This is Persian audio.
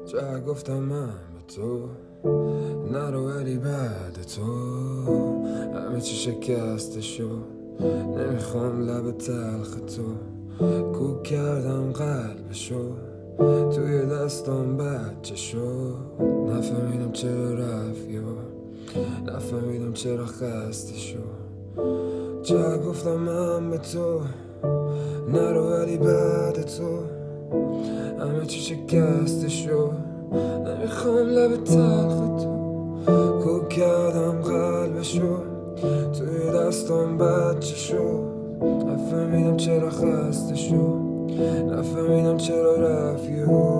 جا گفتم من به تو نرو ولی بعد تو همه چی شکسته شد. نمیخوام لب تلخ تو کوک کردم قلبشو توی دستم بچه شد. نفهمیدم چرا رفت یا نفهمیدم چرا خسته شد. جا گفتم من به تو نرو ولی بعد تو همه چی شکسته شد. نمیخوام لب تلخ تو کوک کردم قلبشو توی دستم بچه شد. نفهمیدم چرا خسته شد. نفهمیدم چرا رفت.